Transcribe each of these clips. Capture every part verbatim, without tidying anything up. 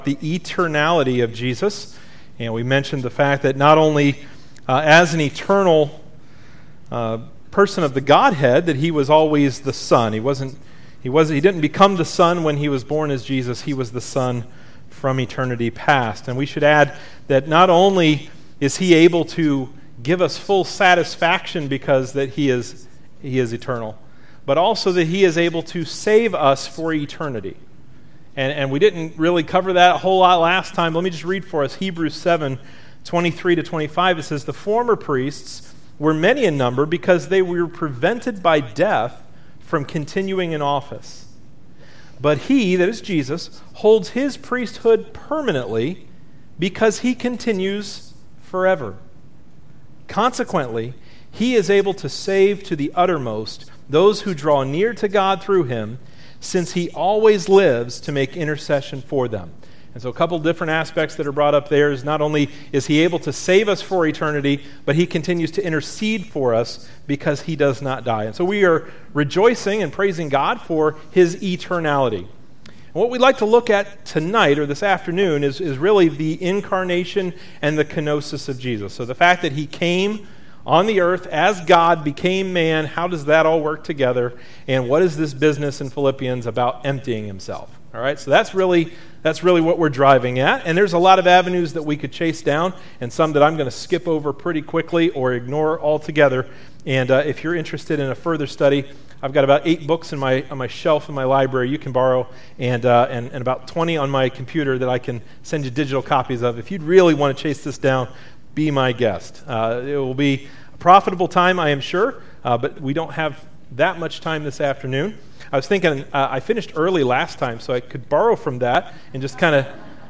the eternality of Jesus. And we mentioned the fact that not only uh, as an eternal uh, person of the Godhead, that he was always the Son. He wasn't. He was. He didn't become the Son when he was born as Jesus. He was the Son from eternity past. And we should add that not only is he able to give us full satisfaction because that he is he is eternal, but also that he is able to save us for eternity. And, and we didn't really cover that a whole lot last time. Let me just read for us Hebrews seven, twenty-three to twenty-five. It says, "The former priests were many in number because they were prevented by death from continuing in office. But he," that is Jesus, "holds his priesthood permanently because he continues forever. Consequently, he is able to save to the uttermost those who draw near to God through him, since he always lives to make intercession for them." And so a couple different aspects that are brought up there is not only is he able to save us for eternity, but he continues to intercede for us because he does not die. And so we are rejoicing and praising God for his eternality. And what we'd like to look at tonight or this afternoon is, is really the incarnation and the kenosis of Jesus. So the fact that he came on the earth as God, became man, how does that all work together? And what is this business in Philippians about emptying himself? All right, so that's really that's really what we're driving at. And there's a lot of avenues that we could chase down, and some that I'm going to skip over pretty quickly or ignore altogether. And uh, if you're interested in a further study, I've got about eight books in my on my shelf in my library you can borrow, and, uh, and, and about twenty on my computer that I can send you digital copies of. If you'd really want to chase this down, be my guest. Uh, it will be a profitable time, I am sure, uh, but we don't have that much time this afternoon. I was thinking uh, I finished early last time, so I could borrow from that and just kind of,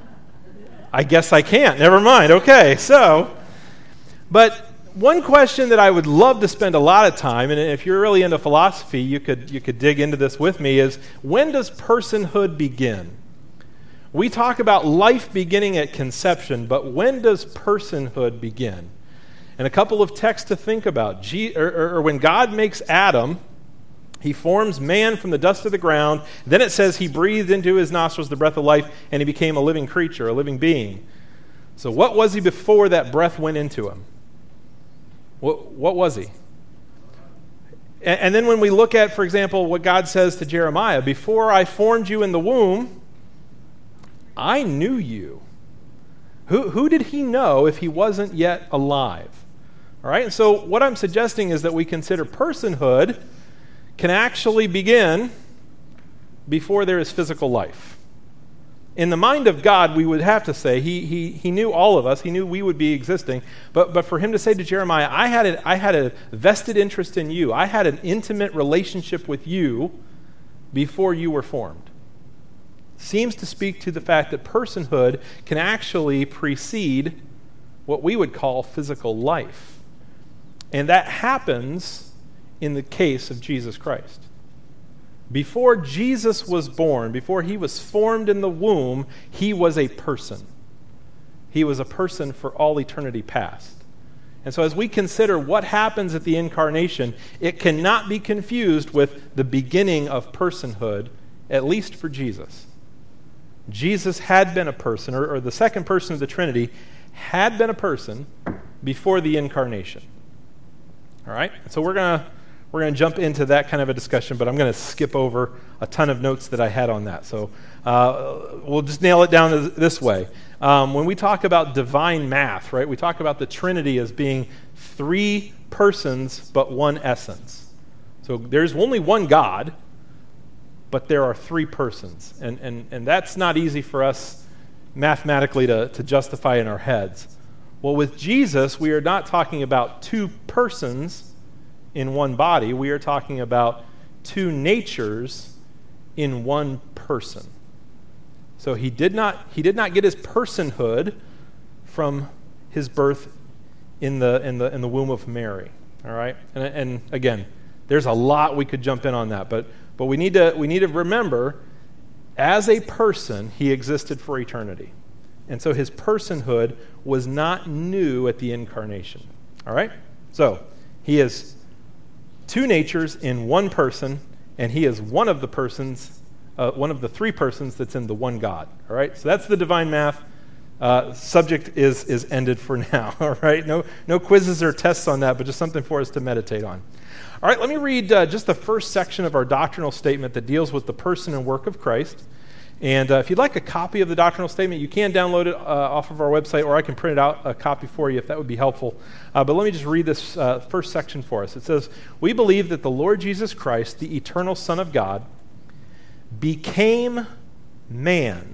I guess I can't. Never mind. Okay, so, but one question that I would love to spend a lot of time, and if you're really into philosophy, you could you could dig into this with me, is when does personhood begin? We talk about life beginning at conception, but when does personhood begin? And a couple of texts to think about. G, or, or, or when God makes Adam, he forms man from the dust of the ground. Then it says he breathed into his nostrils the breath of life, and he became a living creature, a living being. So what was he before that breath went into him? What, what was he? And, and then when we look at, for example, what God says to Jeremiah, "Before I formed you in the womb, I knew you." Who, who did he know if he wasn't yet alive? All right, and so what I'm suggesting is that we consider personhood can actually begin before there is physical life. In the mind of God, we would have to say, he, he, he knew all of us, he knew we would be existing, but, but for him to say to Jeremiah, I had, a, I had a vested interest in you, I had an intimate relationship with you before you were formed, seems to speak to the fact that personhood can actually precede what we would call physical life. And that happens in the case of Jesus Christ. Before Jesus was born, before he was formed in the womb, he was a person. He was a person for all eternity past. And so as we consider what happens at the incarnation, it cannot be confused with the beginning of personhood, at least for Jesus. Jesus had been a person, or, or the second person of the Trinity had been a person before the incarnation. All right? So we're going to we're going to jump into that kind of a discussion, but I'm going to skip over a ton of notes that I had on that. So uh, we'll just nail it down this way. Um, when we talk about divine math, right, we talk about the Trinity as being three persons but one essence. So there's only one God, but there are three persons. And, and, and that's not easy for us mathematically to, to justify in our heads. Well, with Jesus, we are not talking about two persons in one body. We are talking about two natures in one person. So he did not he did not get his personhood from his birth in the in the in the womb of Mary. All right? And, and again, there's a lot we could jump in on that, but but we need to we need to remember, as a person, he existed for eternity. And so his personhood was not new at the incarnation. All right? So he is two natures in one person, and he is one of the persons uh, one of the three persons that's in the one God. All right, so that's the divine math. Uh, subject is is ended for now. All right, no no quizzes or tests on that, but just something for us to meditate on. All right, let me read uh, just the first section of our doctrinal statement that deals with the person and work of Christ. And uh, if you'd like a copy of the doctrinal statement, you can download it uh, off of our website, or I can print it out a copy for you if that would be helpful. Uh, but let me just read this uh, first section for us. It says, "We believe that the Lord Jesus Christ, the eternal Son of God, became man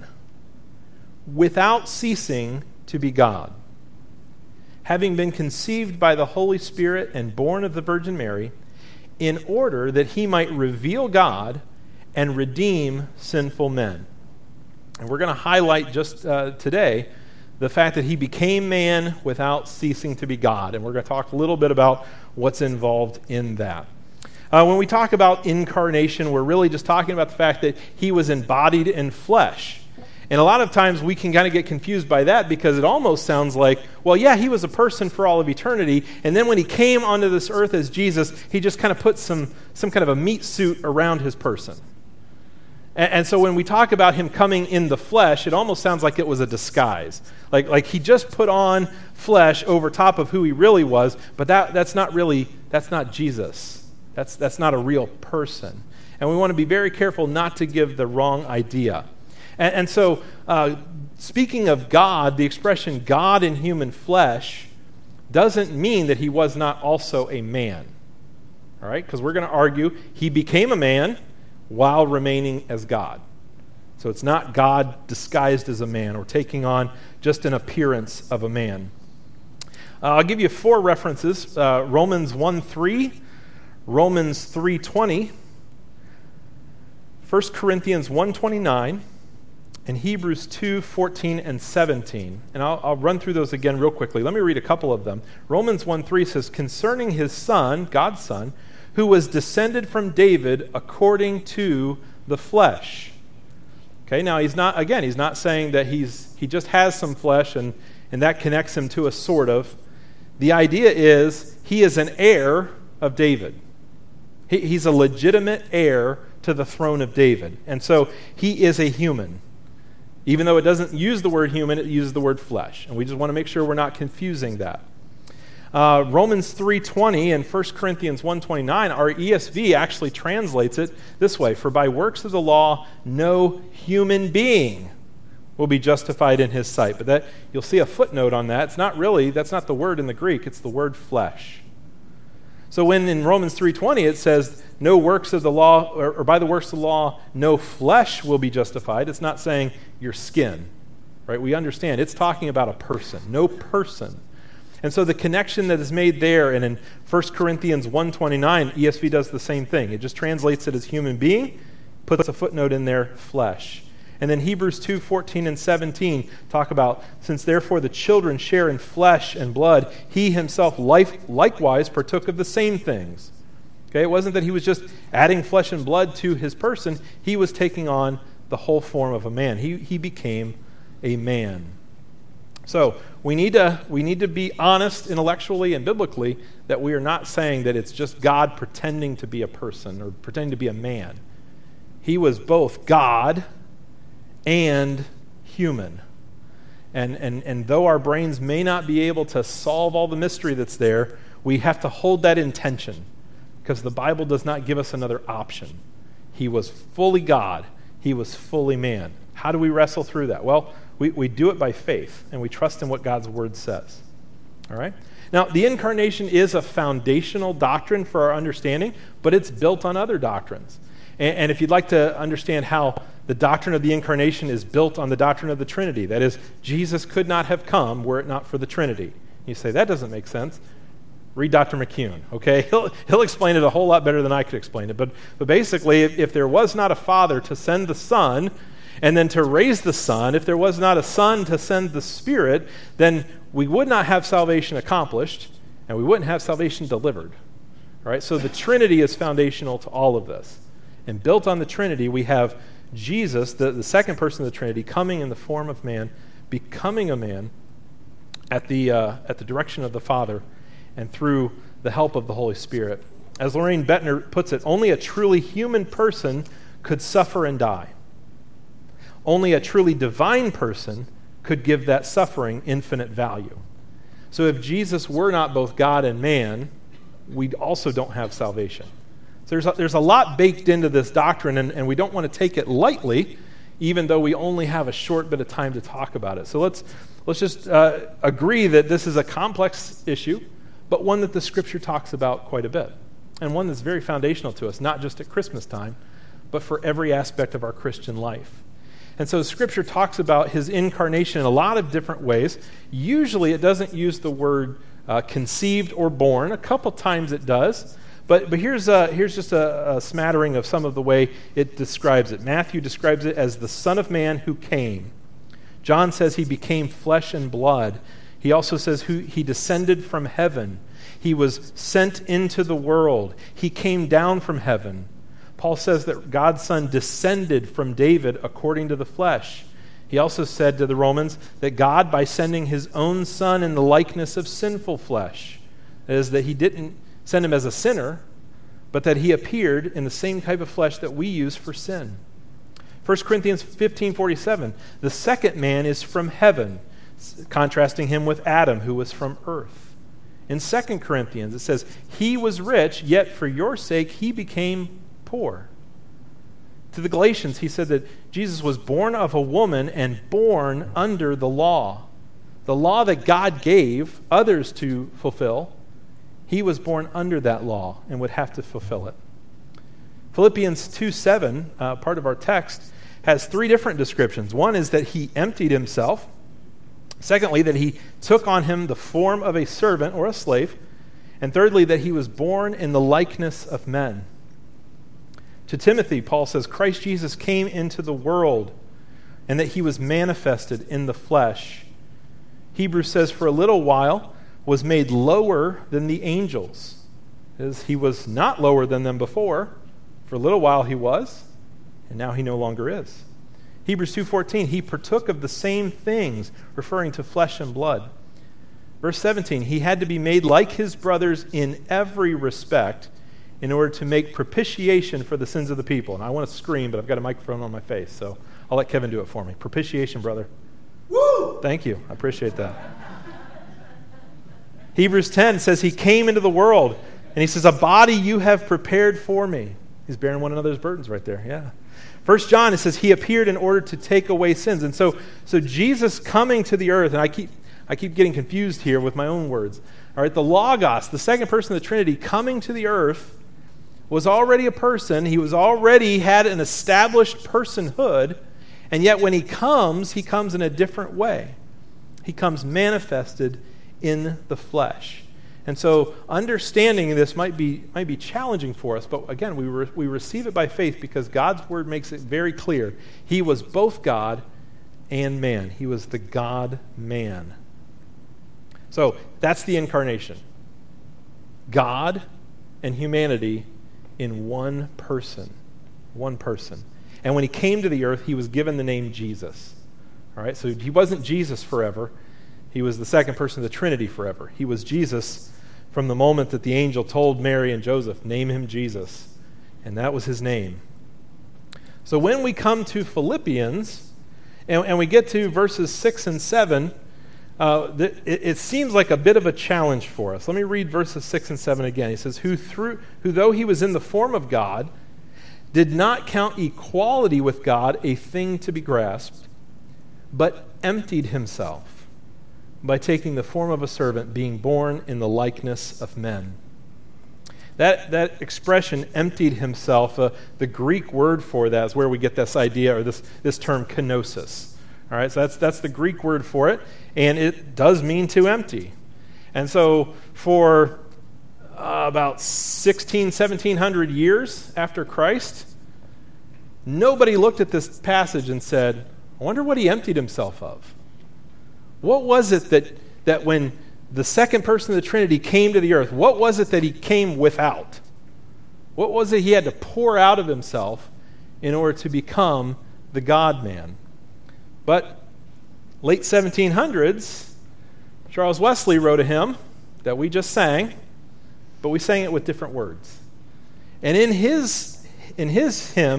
without ceasing to be God, having been conceived by the Holy Spirit and born of the Virgin Mary, in order that he might reveal God and redeem sinful men." And we're going to highlight just uh, today the fact that he became man without ceasing to be God. And we're going to talk a little bit about what's involved in that. Uh, when we talk about incarnation, we're really just talking about the fact that he was embodied in flesh. And a lot of times we can kind of get confused by that because it almost sounds like, well, yeah, he was a person for all of eternity, and then when he came onto this earth as Jesus, he just kind of put some, some kind of a meat suit around his person. And, and so when we talk about him coming in the flesh, it almost sounds like it was a disguise. Like, like he just put on flesh over top of who he really was, but that, that's not really, that's not Jesus. That's, that's not a real person. And we want to be very careful not to give the wrong idea. And, and so, uh, speaking of God, the expression God in human flesh doesn't mean that he was not also a man. All right? Because we're going to argue he became a man while remaining as God. So it's not God disguised as a man or taking on just an appearance of a man. Uh, I'll give you four references. Uh, Romans one three, Romans three twenty, First Corinthians one twenty-nine, and Hebrews two fourteen and seventeen. And I'll, I'll run through those again real quickly. Let me read a couple of them. Romans one three says, "Concerning his son," God's son, "who was descended from David according to the flesh." Okay, now he's not, again, he's not saying that he's he just has some flesh and, and that connects him to a sort of. The idea is he is an heir of David. He, he's a legitimate heir to the throne of David. And so he is a human. Even though it doesn't use the word human, it uses the word flesh. And we just want to make sure we're not confusing that. Uh, Romans three twenty and First Corinthians one twenty-nine, our E S V actually translates it this way: "For by works of the law, no human being will be justified in his sight." But that you'll see a footnote on that. It's not really, that's not the word in the Greek, it's the word flesh. So when in Romans three twenty it says, no works of the law, or, or by the works of the law, no flesh will be justified, it's not saying your skin, right? We understand it's talking about a person, no person. And so the connection that is made there, and in First Corinthians one twenty-nine, E S V does the same thing. It just translates it as human being, puts a footnote in there, flesh. And then Hebrews two fourteen and seventeen talk about, "Since therefore the children share in flesh and blood, he himself life, likewise partook of the same things." Okay, it wasn't that he was just adding flesh and blood to his person. He was taking on the whole form of a man. He, he became a man. So we need to we need to be honest intellectually and biblically that we are not saying that it's just God pretending to be a person or pretending to be a man. He was both God and human. And, and, and though our brains may not be able to solve all the mystery that's there, we have to hold that in tension because the Bible does not give us another option. He was fully God. He was fully man. How do we wrestle through that? Well, We, we do it by faith, and we trust in what God's word says. All right? Now, the incarnation is a foundational doctrine for our understanding, but it's built on other doctrines. And, and if you'd like to understand how the doctrine of the incarnation is built on the doctrine of the Trinity, that is, Jesus could not have come were it not for the Trinity. You say, that doesn't make sense. Read Doctor McCune, okay? He'll, he'll explain it a whole lot better than I could explain it. But, but basically, if, if there was not a Father to send the Son, and then to raise the Son, if there was not a Son to send the Spirit, then we would not have salvation accomplished, and we wouldn't have salvation delivered. All right? So the Trinity is foundational to all of this. And built on the Trinity, we have Jesus, the, the second person of the Trinity, coming in the form of man, becoming a man at the, uh, at the direction of the Father, and through the help of the Holy Spirit. As Lorraine Bettner puts it, only a truly human person could suffer and die. Only a truly divine person could give that suffering infinite value. So if Jesus were not both God and man, we also don't have salvation. So there's a, there's a lot baked into this doctrine, and, and we don't want to take it lightly, even though we only have a short bit of time to talk about it. So let's let's just uh, agree that this is a complex issue, but one that the Scripture talks about quite a bit, and one that's very foundational to us, not just at Christmas time, but for every aspect of our Christian life. And so Scripture talks about his incarnation in a lot of different ways. Usually it doesn't use the word uh, conceived or born. A couple times it does. But, but here's, a, here's just a, a smattering of some of the way it describes it. Matthew describes it as the Son of Man who came. John says he became flesh and blood. He also says who, he descended from heaven. He was sent into the world. He came down from heaven. Paul says that God's Son descended from David according to the flesh. He also said to the Romans that God, by sending his own Son in the likeness of sinful flesh, that is, that he didn't send him as a sinner, but that he appeared in the same type of flesh that we use for sin. First Corinthians fifteen forty-seven, the second man is from heaven, contrasting him with Adam, who was from earth. In Second Corinthians, it says, he was rich, yet for your sake he became poor. To the Galatians, he said that Jesus was born of a woman and born under the law. The law that God gave others to fulfill, he was born under that law and would have to fulfill it. Philippians two seven, uh, part of our text, has three different descriptions. One is that he emptied himself. Secondly, that he took on him the form of a servant or a slave. And thirdly, that he was born in the likeness of men. To Timothy, Paul says, Christ Jesus came into the world and that he was manifested in the flesh. Hebrews says, for a little while was made lower than the angels. As he was not lower than them before. For a little while he was, and now he no longer is. Hebrews two fourteen, he partook of the same things, referring to flesh and blood. Verse seventeen, he had to be made like his brothers in every respect, in order to make propitiation for the sins of the people. And I want to scream, but I've got a microphone on my face, so I'll let Kevin do it for me. Propitiation, brother. Woo! Thank you. I appreciate that. Hebrews ten says he came into the world, and he says, a body you have prepared for me. He's bearing one another's burdens right there, yeah. First John, it says he appeared in order to take away sins. And so, so Jesus coming to the earth, and I keep, I keep getting confused here with my own words. All right, the Logos, the second person of the Trinity, coming to the earth, was already a person. He was already had an established personhood, and yet when he comes, he comes in a different way. He comes manifested in the flesh. And so understanding this might be might be challenging for us, but again, we re- we receive it by faith because God's word makes it very clear. He was both God and man. He was the God-man. So that's the incarnation. God and humanity in one person. One person. And when he came to the earth, he was given the name Jesus. All right, so he wasn't Jesus forever. He was the second person of the Trinity forever. He was Jesus from the moment that the angel told Mary and Joseph, name him Jesus. And that was his name. So when we come to Philippians, and, and we get to verses six and seven, uh, th- it, it seems like a bit of a challenge for us. Let me read verses six and seven again. He says, who, through, who though he was in the form of God, did not count equality with God a thing to be grasped, but emptied himself by taking the form of a servant, being born in the likeness of men. That that expression, emptied himself, uh, the Greek word for that is where we get this idea, or this, this term, kenosis. All right, so that's that's the Greek word for it, and it does mean to empty. And so for uh, about sixteen, seventeen hundred years after Christ, nobody looked at this passage and said, I wonder what he emptied himself of. What was it that, that when the second person of the Trinity came to the earth, what was it that he came without? What was it he had to pour out of himself in order to become the God-man? But late seventeen hundreds, Charles Wesley wrote a hymn that we just sang, but we sang it with different words. And in his, in his hymn,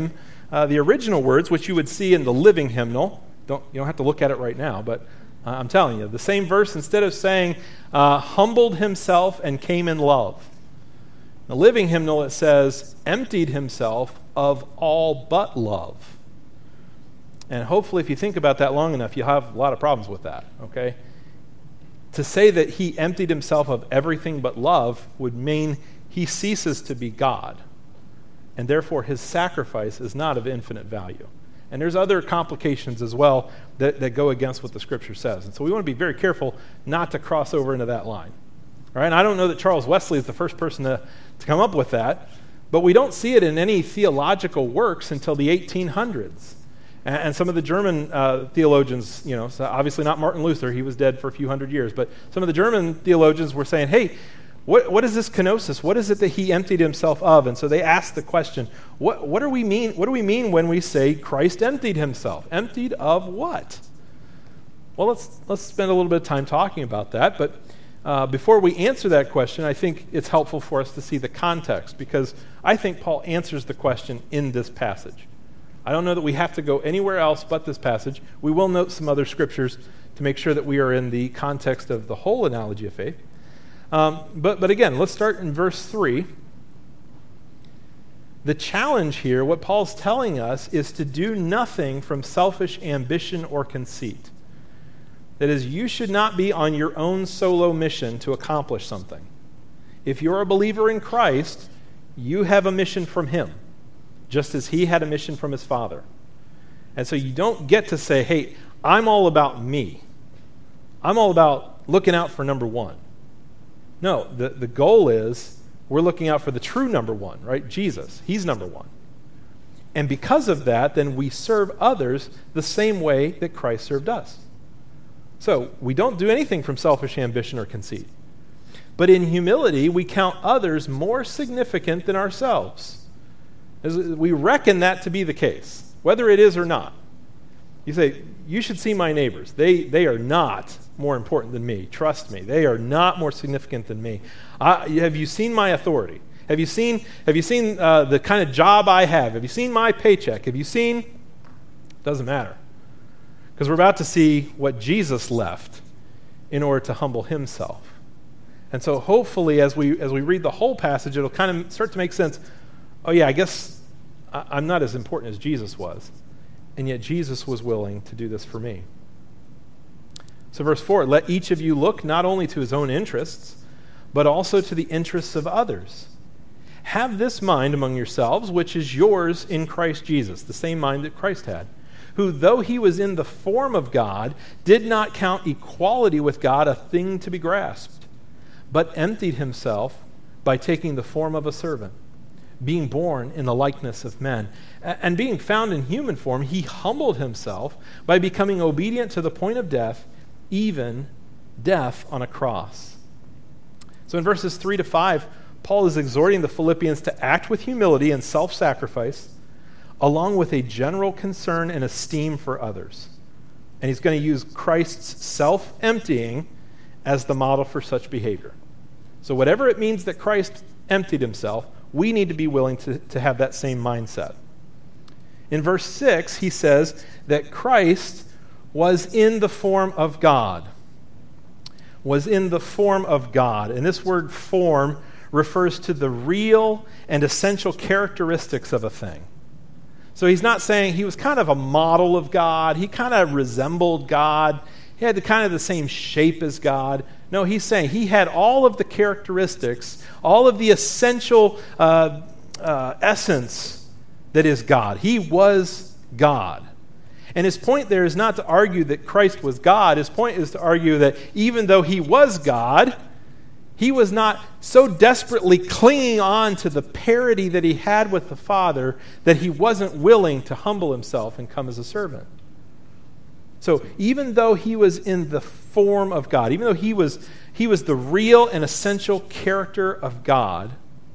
uh, the original words, which you would see in the Living Hymnal. Don't, you don't have to look at it right now, but uh, I'm telling you, the same verse, instead of saying, uh, humbled himself and came in love. The Living Hymnal, it says, emptied himself of all but love. And hopefully, if you think about that long enough, you'll have a lot of problems with that, okay? To say that he emptied himself of everything but love would mean he ceases to be God. And therefore, his sacrifice is not of infinite value. And there's other complications as well that, that go against what the Scripture says. And so we want to be very careful not to cross over into that line. All right? And I don't know that Charles Wesley is the first person to, to come up with that, but we don't see it in any theological works until the eighteen hundreds. And, and some of the German uh, theologians, you know, so obviously not Martin Luther, he was dead for a few hundred years, but some of the German theologians were saying, hey, What, what is this kenosis? What is it that he emptied himself of? And so they asked the question, what, what, do we mean, what do we mean when we say Christ emptied himself? Emptied of what? Well, let's, let's spend a little bit of time talking about that. But uh, before we answer that question, I think it's helpful for us to see the context, because I think Paul answers the question in this passage. I don't know that we have to go anywhere else but this passage. We will note some other scriptures to make sure that we are in the context of the whole analogy of faith. Um, but, but again, let's start in verse three. The challenge here, what Paul's telling us, is to do nothing from selfish ambition or conceit. That is, you should not be on your own solo mission to accomplish something. If you're a believer in Christ, you have a mission from him, just as he had a mission from his Father. And so you don't get to say, hey, I'm all about me. I'm all about looking out for number one. No, the, the goal is we're looking out for the true number one, right? Jesus. He's number one. And because of that, then we serve others the same way that Christ served us. So we don't do anything from selfish ambition or conceit. But in humility, we count others more significant than ourselves. We reckon that to be the case, whether it is or not. You say, you should see my neighbors. They, they are not more important than me. Trust me. They are not more significant than me. I, have you seen my authority? Have you seen, have you seen uh, the kind of job I have? Have you seen my paycheck? Have you seen? Doesn't matter. Because we're about to see what Jesus left in order to humble himself. And so hopefully as we, as we read the whole passage, it'll kind of start to make sense. Oh yeah, I guess I, I'm not as important as Jesus was. And yet Jesus was willing to do this for me. So verse four, let each of you look not only to his own interests, but also to the interests of others. Have this mind among yourselves, which is yours in Christ Jesus, the same mind that Christ had, who, though he was in the form of God, did not count equality with God a thing to be grasped, but emptied himself by taking the form of a servant, being born in the likeness of men. And being found in human form, he humbled himself by becoming obedient to the point of death, even death on a cross. So in verses three to five, Paul is exhorting the Philippians to act with humility and self-sacrifice, along with a general concern and esteem for others. And he's going to use Christ's self-emptying as the model for such behavior. So whatever it means that Christ emptied himself, we need to be willing to, to have that same mindset. In verse six, he says that Christ was in the form of God. Was in the form of God. And this word form refers to the real and essential characteristics of a thing. So he's not saying he was kind of a model of God. He kind of resembled God. He had the kind of the same shape as God. No, he's saying he had all of the characteristics, all of the essential uh, uh, essence that is God. He was God. And his point there is not to argue that Christ was God. His point is to argue that even though he was God, he was not so desperately clinging on to the parity that he had with the Father that he wasn't willing to humble himself and come as a servant. So even though he was in the form of God, even though he was, he was the real and essential character of God,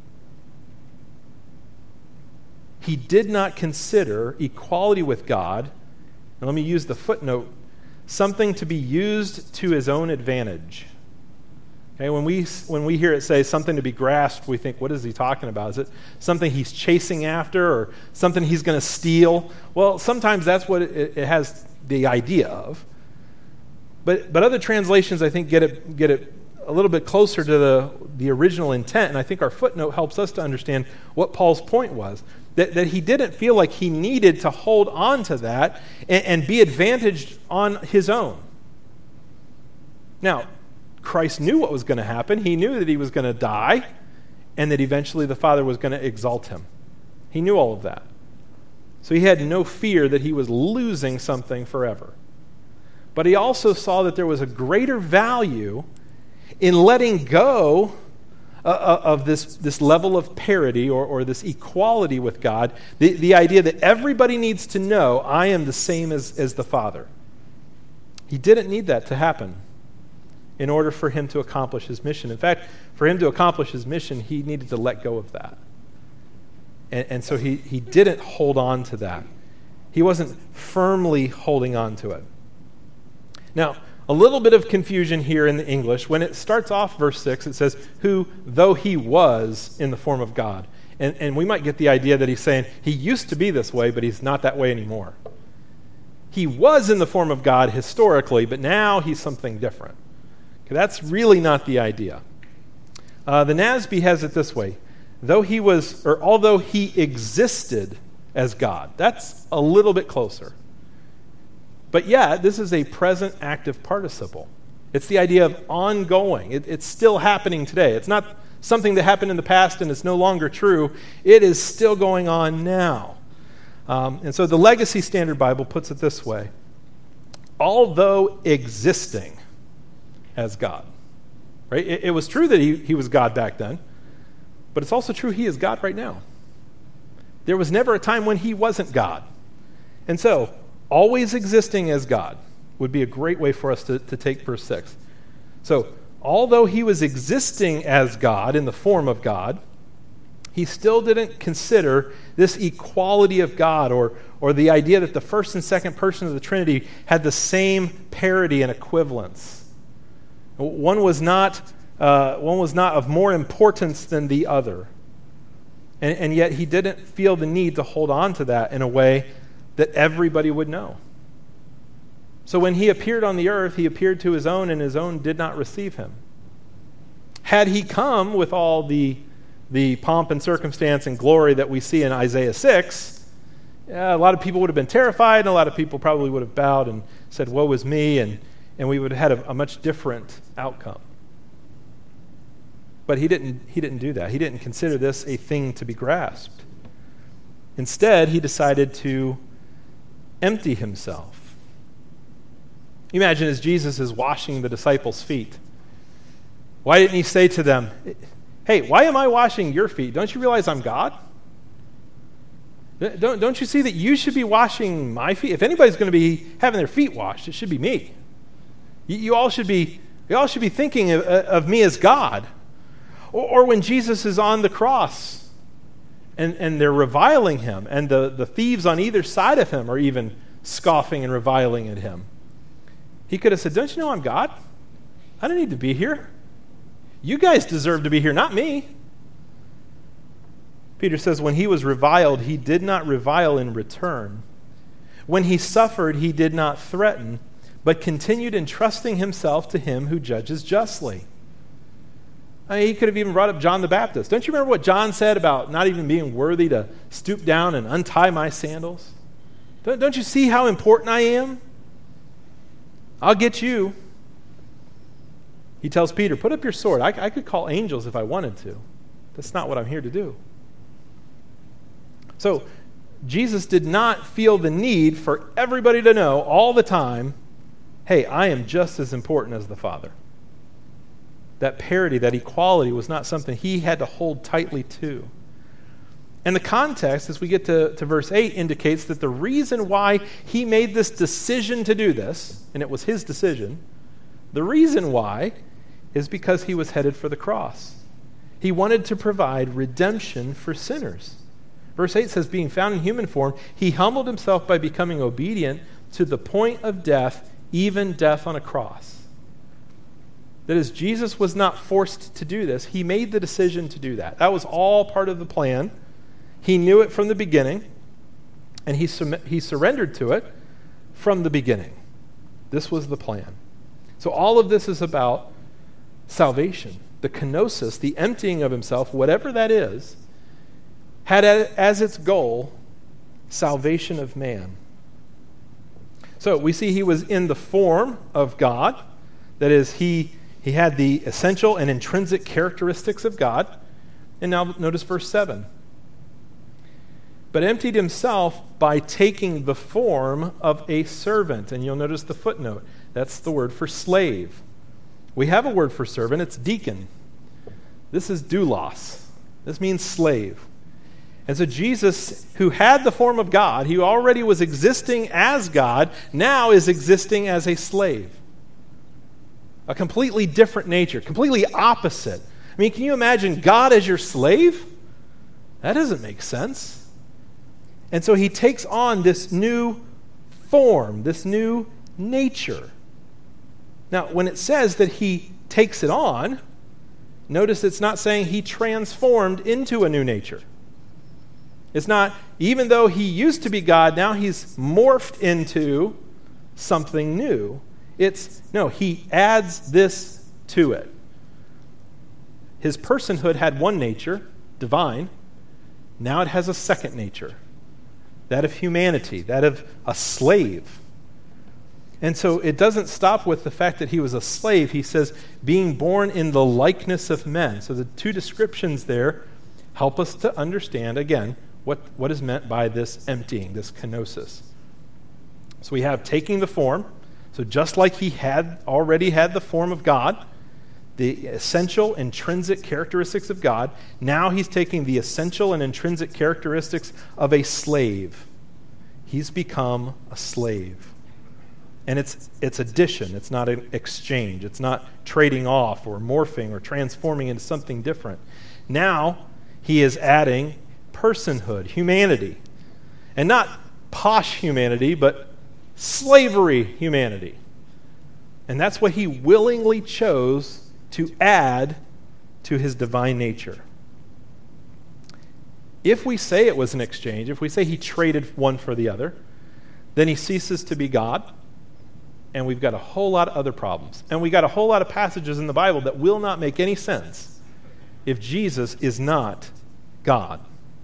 he did not consider equality with God, and let me use the footnote, something to be used to his own advantage. Okay, when we when we hear it say something to be grasped, we think, what is he talking about? Is it something he's chasing after or something he's going to steal? Well, sometimes that's what it, it has the idea of. But but other translations, I think, get it get it a little bit closer to the, the original intent, and I think our footnote helps us to understand what Paul's point was. That, that he didn't feel like he needed to hold on to that and, and be advantaged on his own. Now, Christ knew what was going to happen. He knew that he was going to die and that eventually the Father was going to exalt him. He knew all of that. So he had no fear that he was losing something forever. But he also saw that there was a greater value in letting go uh, of this, this level of parity or, or this equality with God, the, the idea that everybody needs to know I am the same as, as the Father. He didn't need that to happen in order for him to accomplish his mission. In fact, for him to accomplish his mission, he needed to let go of that. And, and so he, he didn't hold on to that. He wasn't firmly holding on to it. Now, a little bit of confusion here in the English. When it starts off verse six, it says, who, though he was in the form of God. And, and we might get the idea that he's saying, he used to be this way, but he's not that way anymore. He was in the form of God historically, but now he's something different. Okay, that's really not the idea. Uh, the N A S B has it this way. Though he was, or although he existed as God. That's a little bit closer. But yet, this is a present active participle. It's the idea of ongoing. It, it's still happening today. It's not something that happened in the past and it's no longer true. It is still going on now. Um, and so the Legacy Standard Bible puts it this way. Although existing as God. Right? It, it was true that he, he was God back then, but it's also true he is God right now. There was never a time when he wasn't God. And so, always existing as God would be a great way for us to, to take verse six. So, although he was existing as God in the form of God, he still didn't consider this equality of God or, or the idea that the first and second person of the Trinity had the same parity and equivalence. One was not, uh, one was not of more importance than the other. And, and yet he didn't feel the need to hold on to that in a way that everybody would know. So when he appeared on the earth, he appeared to his own, and his own did not receive him. Had he come with all the, the pomp and circumstance and glory that we see in Isaiah six, yeah, a lot of people would have been terrified, and a lot of people probably would have bowed and said, woe is me, and, and we would have had a, a much different outcome. But he didn't, he didn't do that. He didn't consider this a thing to be grasped. Instead, he decided to empty himself. Imagine as Jesus is washing the disciples' feet. Why didn't he say to them, hey, why am I washing your feet? Don't you realize I'm God? Don't, don't you see that you should be washing my feet? If anybody's going to be having their feet washed, it should be me. You, you all should be, you all should be thinking of, of me as God. Or, or when Jesus is on the cross, And, and they're reviling him, and the, the thieves on either side of him are even scoffing and reviling at him. He could have said, don't you know I'm God? I don't need to be here. You guys deserve to be here, not me. Peter says, when he was reviled, he did not revile in return. When he suffered, he did not threaten, but continued entrusting himself to him who judges justly. I mean, he could have even brought up John the Baptist. Don't you remember what John said about not even being worthy to stoop down and untie my sandals? Don't, don't you see how important I am? I'll get you. He tells Peter, put up your sword. I, I could call angels if I wanted to. That's not what I'm here to do. So, Jesus did not feel the need for everybody to know all the time, hey, I am just as important as the Father. That parity, that equality was not something he had to hold tightly to. And the context, as we get to, to verse eight, indicates that the reason why he made this decision to do this, and it was his decision, the reason why is because he was headed for the cross. He wanted to provide redemption for sinners. Verse eight says, being found in human form, he humbled himself by becoming obedient to the point of death, even death on a cross. That is, Jesus was not forced to do this. He made the decision to do that. That was all part of the plan. He knew it from the beginning, and he, he surrendered to it from the beginning. This was the plan. So all of this is about salvation. The kenosis, the emptying of himself, whatever that is, had as its goal salvation of man. So we see he was in the form of God. That is, he, he had the essential and intrinsic characteristics of God. And now notice verse seven. But emptied himself by taking the form of a servant. And you'll notice the footnote. That's the word for slave. We have a word for servant. It's deacon. This is doulos. This means slave. And so Jesus, who had the form of God, who already was existing as God, now is existing as a slave. A completely different nature, completely opposite. I mean, can you imagine God as your slave? That doesn't make sense. And so he takes on this new form, this new nature. Now, when it says that he takes it on, notice it's not saying he transformed into a new nature. It's not, even though he used to be God, now he's morphed into something new. It's, no, he adds this to it. His personhood had one nature, divine. Now it has a second nature, that of humanity, that of a slave. And so it doesn't stop with the fact that he was a slave. He says, being born in the likeness of men. So the two descriptions there help us to understand, again, what, what is meant by this emptying, this kenosis. So we have taking the form. So just like he had already had the form of God, the essential intrinsic characteristics of God, now he's taking the essential and intrinsic characteristics of a slave. He's become a slave. And it's it's addition. It's not an exchange. It's not trading off or morphing or transforming into something different. Now he is adding personhood, humanity. And not posh humanity, but slavery humanity. And that's what he willingly chose to add to his divine nature. If we say it was an exchange, if we say he traded one for the other, then he ceases to be God, and we've got a whole lot of other problems. And we've got a whole lot of passages in the Bible that will not make any sense if Jesus is not God.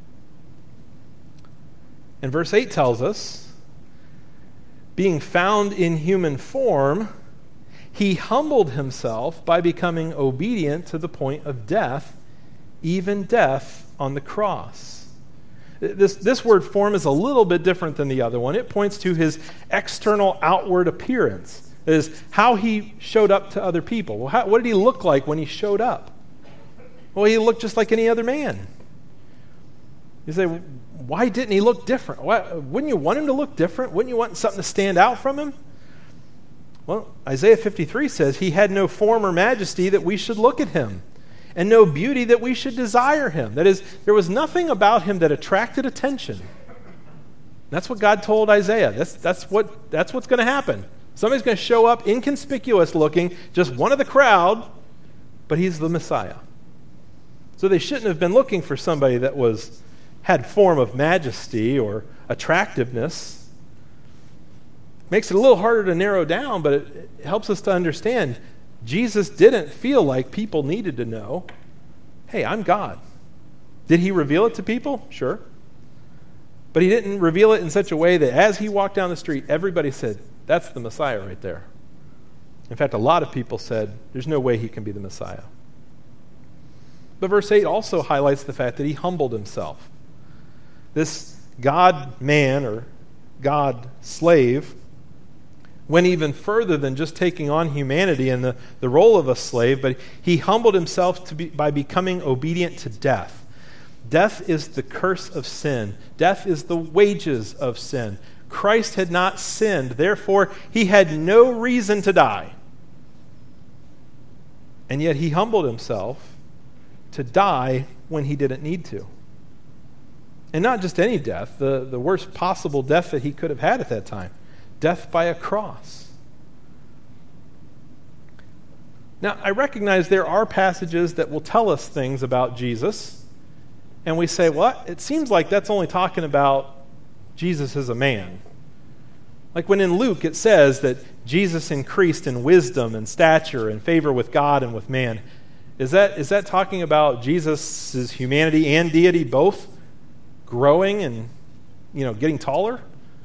And verse eight tells us, being found in human form, he humbled himself by becoming obedient to the point of death, even death on the cross. This, this word form is a little bit different than the other one. It points to his external outward appearance. That is, how he showed up to other people. Well, how, what did he look like when he showed up? Well, he looked just like any other man. You say, why didn't he look different? Why, wouldn't you want him to look different? Wouldn't you want something to stand out from him? Well, Isaiah fifty-three says, he had no form or majesty that we should look at him, and no beauty that we should desire him. That is, there was nothing about him that attracted attention. That's what God told Isaiah. That's, that's, what, that's what's going to happen. Somebody's going to show up inconspicuous looking, just one of the crowd, but he's the Messiah. So they shouldn't have been looking for somebody that was had form of majesty or attractiveness. Makes it a little harder to narrow down, but it, it helps us to understand Jesus didn't feel like people needed to know, hey, I'm God. Did he reveal it to people? Sure. But he didn't reveal it in such a way that as he walked down the street, everybody said, that's the Messiah right there. In fact, a lot of people said, there's no way he can be the Messiah. But verse eight also highlights the fact that he humbled himself. This God-man or God-slave went even further than just taking on humanity and the, the role of a slave, but he humbled himself to be, by becoming obedient to death. Death is the curse of sin. Death is the wages of sin. Christ had not sinned, therefore he had no reason to die. And yet he humbled himself to die when he didn't need to. And not just any death, the, the worst possible death that he could have had at that time. Death by a cross. Now, I recognize there are passages that will tell us things about Jesus, and we say, well, it seems like that's only talking about Jesus as a man. Like when in Luke it says that Jesus increased in wisdom and stature and favor with God and with man. Is that is that talking about Jesus' humanity and deity both growing and, you know, getting taller?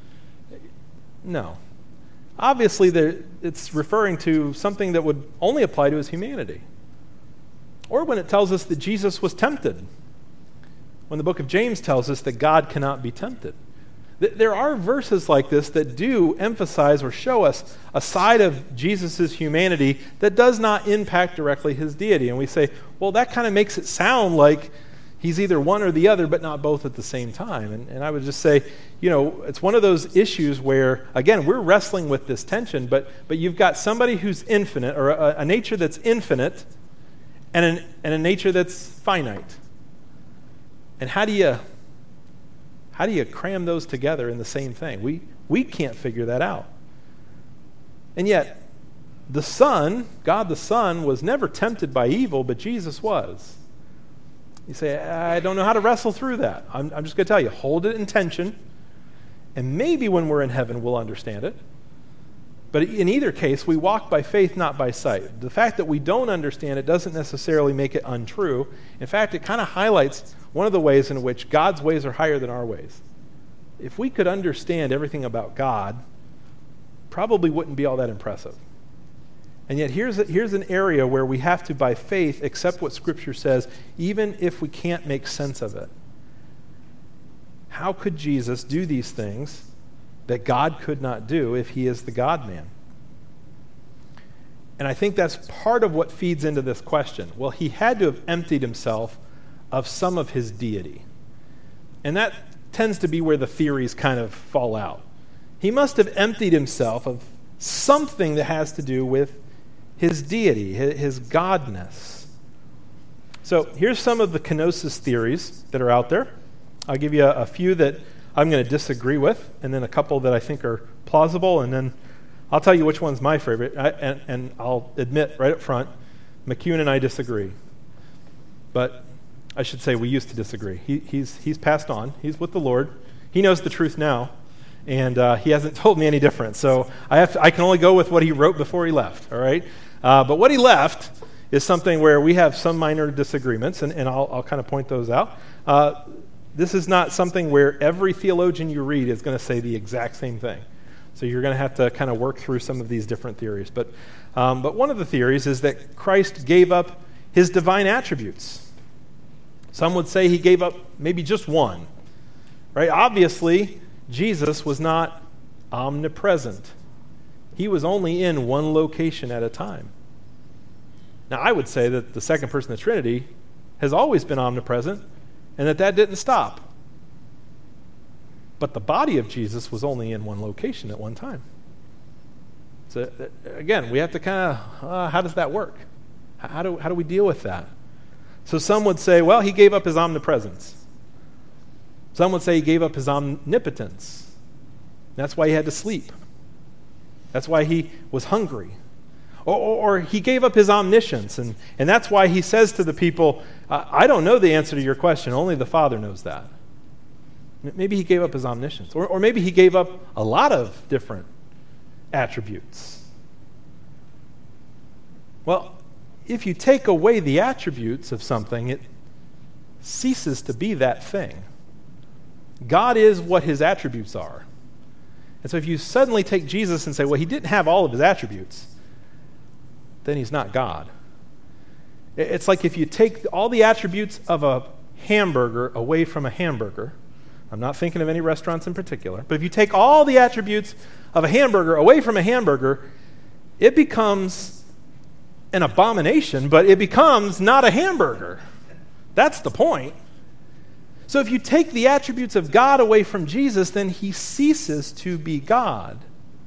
No. Obviously, there, it's referring to something that would only apply to his humanity. Or when it tells us that Jesus was tempted. When the book of James tells us that God cannot be tempted. There are verses like this that do emphasize or show us a side of Jesus' humanity that does not impact directly his deity. And we say, well, that kind of makes it sound like he's either one or the other, but not both at the same time. And, and I would just say, you know, it's one of those issues where, again, we're wrestling with this tension, but but you've got somebody who's infinite, or a, a nature that's infinite, and, an, and a nature that's finite. And how do you... How do you cram those together in the same thing? We we can't figure that out. And yet, the Son, God the Son, was never tempted by evil, but Jesus was. You say, I don't know how to wrestle through that. I'm, I'm just going to tell you, hold it in tension, and maybe when we're in heaven we'll understand it. But in either case, we walk by faith, not by sight. The fact that we don't understand it doesn't necessarily make it untrue. In fact, it kind of highlights one of the ways in which God's ways are higher than our ways. If we could understand everything about God, probably wouldn't be all that impressive. And yet here's a, here's an area where we have to, by faith, accept what Scripture says, even if we can't make sense of it. How could Jesus do these things that God could not do if he is the God-man? And I think that's part of what feeds into this question. Well, he had to have emptied himself of some of his deity. And that tends to be where the theories kind of fall out. He must have emptied himself of something that has to do with his deity, his godness. So here's some of the kenosis theories that are out there. I'll give you a, a few that I'm going to disagree with, and then a couple that I think are plausible, and then I'll tell you which one's my favorite. I, and, and I'll admit right up front, McEwen and I disagree. But I should say we used to disagree. He, he's, he's passed on. He's with the Lord. He knows the truth now, and uh, he hasn't told me any different. So I, have to, I can only go with what he wrote before he left, all right? Uh, but what he left is something where we have some minor disagreements, and, and I'll, I'll kind of point those out. Uh, this is not something where every theologian you read is going to say the exact same thing. So you're going to have to kind of work through some of these different theories. But, um, but one of the theories is that Christ gave up his divine attributes. Some would say he gave up maybe just one. Right? Obviously, Jesus was not omnipresent. He was only in one location at a time. Now, I would say that the second person of the Trinity has always been omnipresent, and that that didn't stop. But the body of Jesus was only in one location at one time. So, again, we have to kind of, uh, how does that work? How do, how do we deal with that? So some would say, well, he gave up his omnipresence. Some would say he gave up his omnipotence. That's why he had to sleep. That's why he was hungry. Or, or, or he gave up his omniscience, and, and that's why he says to the people, I don't know the answer to your question, only the Father knows that. Maybe he gave up his omniscience. Or, or maybe he gave up a lot of different attributes. Well, if you take away the attributes of something, it ceases to be that thing. God is what his attributes are. And so if you suddenly take Jesus and say, well, he didn't have all of his attributes, then he's not God. It's like if you take all the attributes of a hamburger away from a hamburger. I'm not thinking of any restaurants in particular, but if you take all the attributes of a hamburger away from a hamburger, it becomes an abomination, but it becomes not a hamburger. That's the point. So if you take the attributes of God away from Jesus, then he ceases to be God.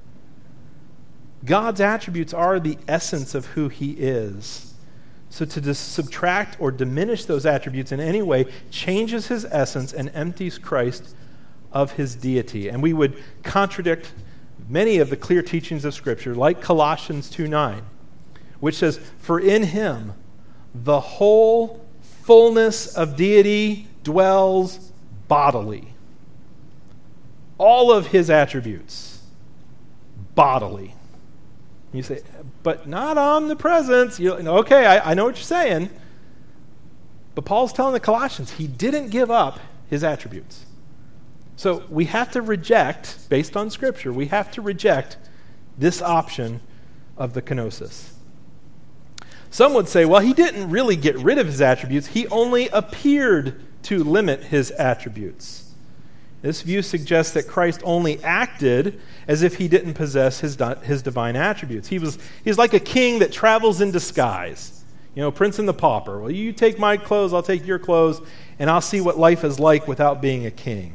God's attributes are the essence of who he is. So to dis- subtract or diminish those attributes in any way changes his essence and empties Christ of his deity. And we would contradict many of the clear teachings of Scripture, like Colossians two nine, which says, "For in him the whole fullness of deity dwells bodily." All of his attributes, bodily. You say, but not omnipresence. You're like, okay, I, I know what you're saying. But Paul's telling the Colossians he didn't give up his attributes. So we have to reject, based on Scripture, we have to reject this option of the kenosis. Some would say, well, he didn't really get rid of his attributes. He only appeared to limit his attributes. This view suggests that Christ only acted as if he didn't possess his, his divine attributes. He was he's like a king that travels in disguise. You know, Prince and the Pauper. Well, you take my clothes, I'll take your clothes, and I'll see what life is like without being a king.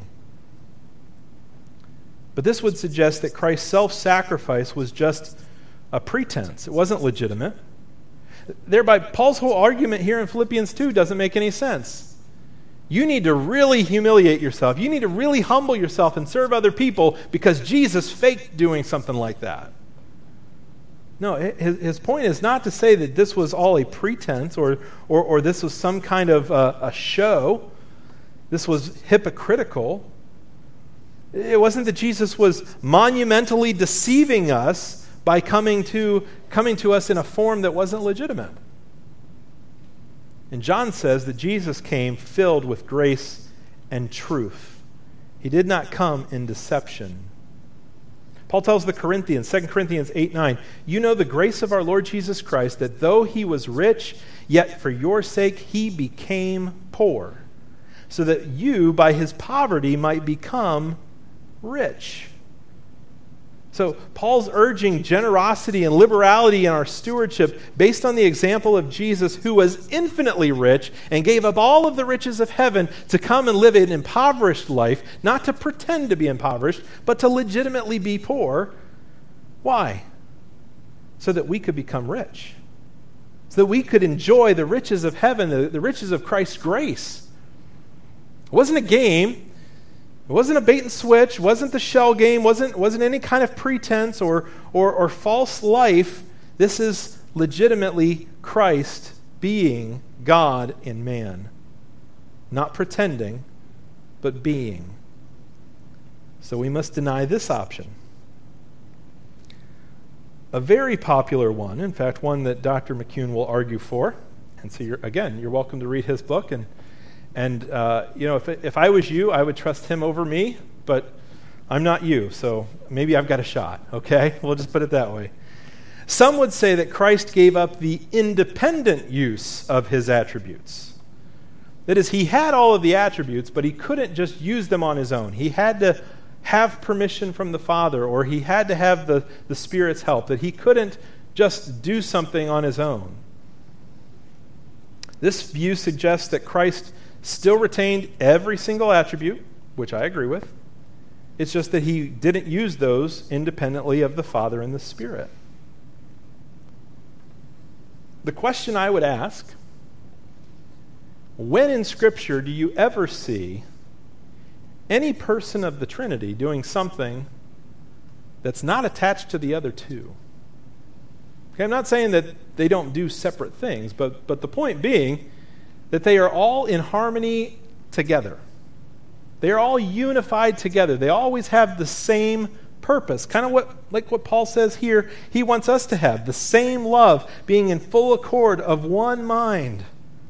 But this would suggest that Christ's self-sacrifice was just a pretense. It wasn't legitimate. Thereby, Paul's whole argument here in Philippians two doesn't make any sense. You need to really humiliate yourself. You need to really humble yourself and serve other people because Jesus faked doing something like that. No, his, his point is not to say that this was all a pretense or, or, or this was some kind of a, a show. This was hypocritical. It wasn't that Jesus was monumentally deceiving us by coming to, coming to us in a form that wasn't legitimate. And John says that Jesus came filled with grace and truth. He did not come in deception. Paul tells the Corinthians, Second Corinthians eight nine, "You know the grace of our Lord Jesus Christ, that though he was rich, yet for your sake he became poor, so that you by his poverty might become rich." So Paul's urging generosity and liberality in our stewardship based on the example of Jesus, who was infinitely rich and gave up all of the riches of heaven to come and live an impoverished life, not to pretend to be impoverished, but to legitimately be poor. Why? So that we could become rich. So that we could enjoy the riches of heaven, the, the riches of Christ's grace. It wasn't a game. It wasn't a bait and switch, wasn't the shell game, wasn't, wasn't any kind of pretense or, or, or false life. This is legitimately Christ being God in man. Not pretending, but being. So we must deny this option. A very popular one, in fact, one that Doctor McCune will argue for. And so, you're, again, you're welcome to read his book and And, uh, you know, if, if I was you, I would trust him over me, but I'm not you, so maybe I've got a shot, okay? We'll just put it that way. Some would say that Christ gave up the independent use of his attributes. That is, he had all of the attributes, but he couldn't just use them on his own. He had to have permission from the Father, or he had to have the, the Spirit's help, that he couldn't just do something on his own. This view suggests that Christ still retained every single attribute, which I agree with. It's just that he didn't use those independently of the Father and the Spirit. The question I would ask, when in Scripture do you ever see any person of the Trinity doing something that's not attached to the other two? Okay, I'm not saying that they don't do separate things, but, but the point being that they are all in harmony together. They are all unified together. They always have the same purpose. Kind of what, like what Paul says here, he wants us to have. The same love, being in full accord of one mind.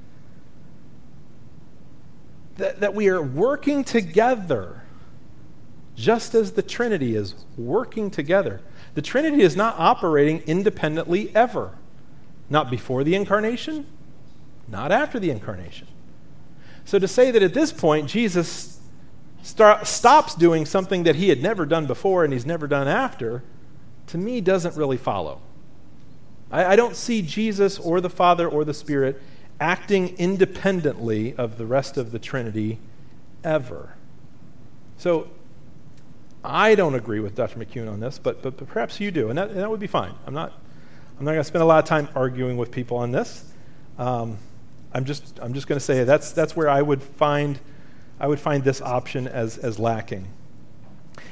That, that we are working together just as the Trinity is working together. The Trinity is not operating independently ever. Not before the incarnation, not after the incarnation. So to say that at this point Jesus start, stops doing something that he had never done before and he's never done after, to me doesn't really follow. I, I don't see Jesus or the Father or the Spirit acting independently of the rest of the Trinity ever. So I don't agree with Doctor McCune on this, but, but, but perhaps you do, and that, and that would be fine. I'm not, I'm not going to spend a lot of time arguing with people on this. Um, I'm just I'm just going to say that's that's where I would find I would find this option as as lacking.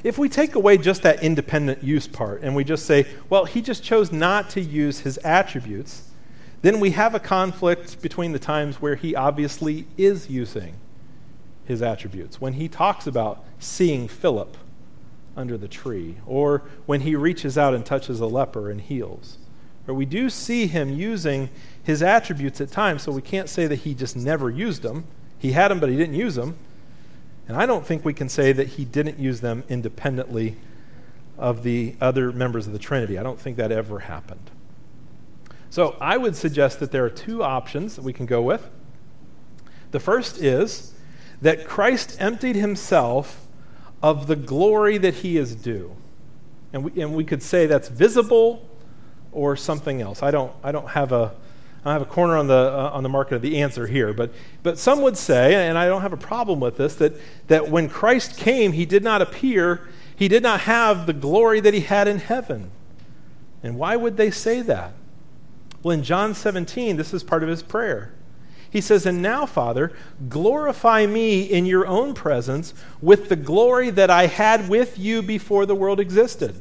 if we take away just that independent use part and we just say, well, he just chose not to use his attributes, then we have a conflict between the times where he obviously is using his attributes. When he talks about seeing Philip under the tree, or when he reaches out and touches a leper and heals. But we do see him using his attributes at times, so we can't say that he just never used them. He had them, but he didn't use them. And I don't think we can say that he didn't use them independently of the other members of the Trinity. I don't think that ever happened. So I would suggest that there are two options that we can go with. The first is that Christ emptied himself of the glory that he is due. And we, and we could say that's visible or something else. I don't I don't have a I don't have a corner on the uh, on the market of the answer here, but but some would say, and I don't have a problem with this, that that when Christ came, he did not appear, he did not have the glory that he had in heaven. And why would they say that? Well, in John seventeen, this is part of his prayer. He says, "And now, Father, glorify me in your own presence with the glory that I had with you before the world existed."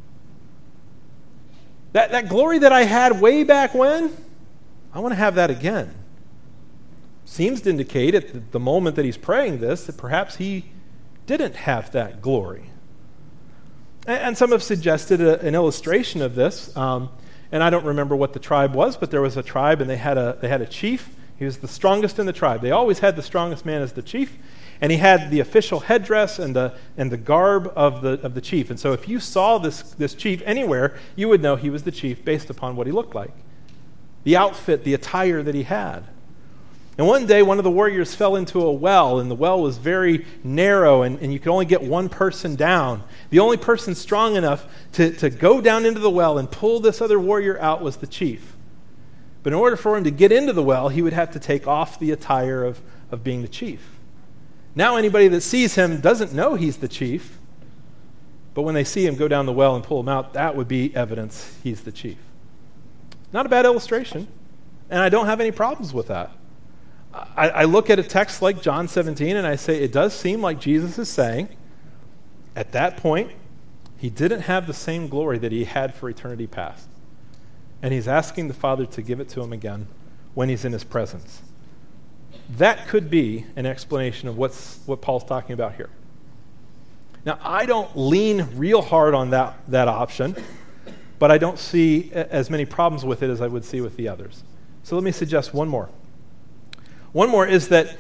That, that glory that I had way back when, I want to have that again. Seems to indicate at the, the moment that he's praying this that perhaps he didn't have that glory. And, and some have suggested a, an illustration of this. Um, and I don't remember what the tribe was, but there was a tribe and they had a they had a chief. He was the strongest in the tribe. They always had the strongest man as the chief, and he had the official headdress and the and the garb of the of the chief. And so if you saw this this chief anywhere, you would know he was the chief based upon what he looked like. The outfit, the attire that he had. And one day, one of the warriors fell into a well, and the well was very narrow, and, and you could only get one person down. The only person strong enough to, to go down into the well and pull this other warrior out was the chief. But in order for him to get into the well, he would have to take off the attire of, of being the chief. Now anybody that sees him doesn't know he's the chief, but when they see him go down the well and pull him out, that would be evidence he's the chief. Not a bad illustration, and I don't have any problems with that. I, I look at a text like John seventeen and I say it does seem like Jesus is saying, at that point, he didn't have the same glory that he had for eternity past. And he's asking the Father to give it to him again when he's in his presence. That could be an explanation of what's what Paul's talking about here. Now, I don't lean real hard on that, that option, but I don't see as many problems with it as I would see with the others. So let me suggest one more. One more is that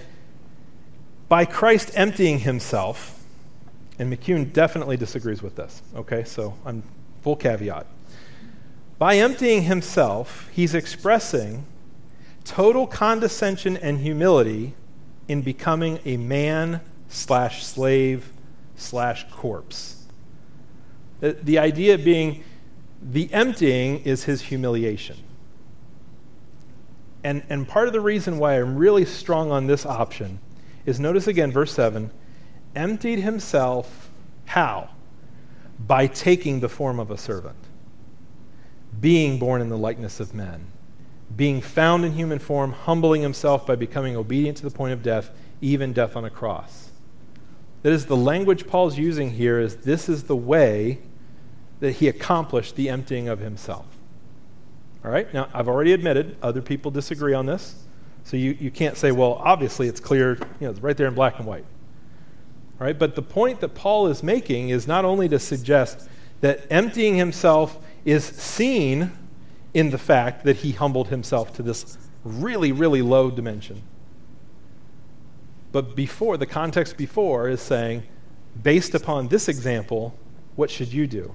by Christ emptying himself, and McCune definitely disagrees with this, okay, so I'm full caveat. By emptying himself, he's expressing total condescension and humility in becoming a man slash slave slash corpse. The, the idea being the emptying is his humiliation. And, and part of the reason why I'm really strong on this option is, notice again, verse seven, emptied himself, how? By taking the form of a servant, being born in the likeness of men, being found in human form, humbling himself by becoming obedient to the point of death, even death on a cross. That is, the language Paul's using here is this is the way that he accomplished the emptying of himself. All right? Now, I've already admitted other people disagree on this, so you, you can't say, well, obviously it's clear, you know, it's right there in black and white. All right? But the point that Paul is making is not only to suggest that emptying himself is seen in the fact that he humbled himself to this really, really low dimension. But before, the context before is saying, based upon this example, what should you do?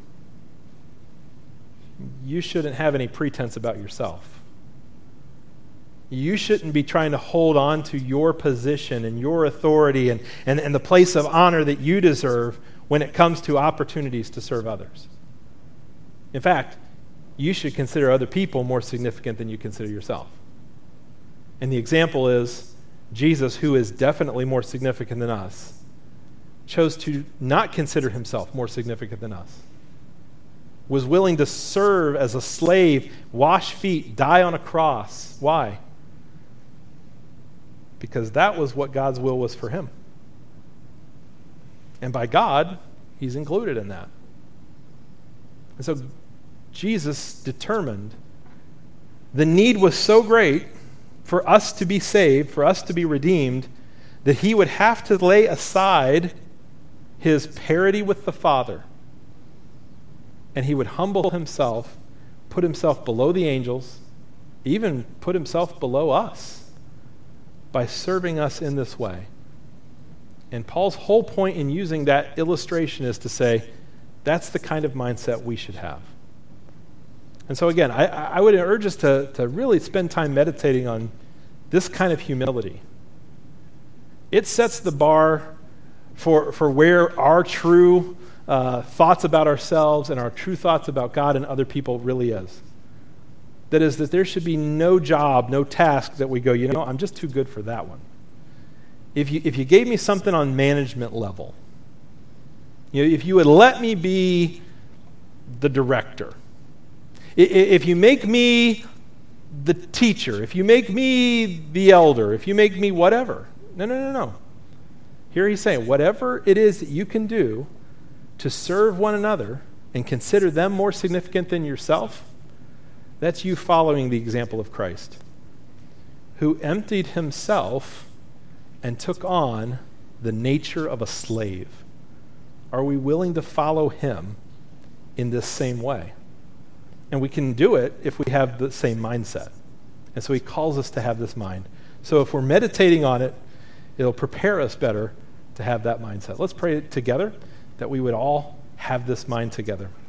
You shouldn't have any pretense about yourself. You shouldn't be trying to hold on to your position and your authority and, and, and the place of honor that you deserve when it comes to opportunities to serve others. In fact, you should consider other people more significant than you consider yourself. And the example is Jesus, who is definitely more significant than us, chose to not consider himself more significant than us. Was willing to serve as a slave, wash feet, die on a cross. Why? Because that was what God's will was for him. And by God, He's included in that. And so Jesus determined the need was so great for us to be saved, for us to be redeemed, that he would have to lay aside his parity with the Father. And he would humble himself, put himself below the angels, even put himself below us by serving us in this way. And Paul's whole point in using that illustration is to say, that's the kind of mindset we should have. And so again, I, I would urge us to, to really spend time meditating on this kind of humility. It sets the bar for, for where our true uh, thoughts about ourselves and our true thoughts about God and other people really is. That is, that there should be no job, no task that we go, you know, I'm just too good for that one. If you, if you gave me something on management level, you know, if you would let me be the director, if you make me the teacher, if you make me the elder, if you make me whatever. No, no, no, no. Here he's saying, whatever it is that you can do to serve one another and consider them more significant than yourself, that's you following the example of Christ, who emptied himself and took on the nature of a slave. Are we willing to follow him in this same way? And we can do it if we have the same mindset. And so he calls us to have this mind. So if we're meditating on it, it'll prepare us better to have that mindset. Let's pray together that we would all have this mind together.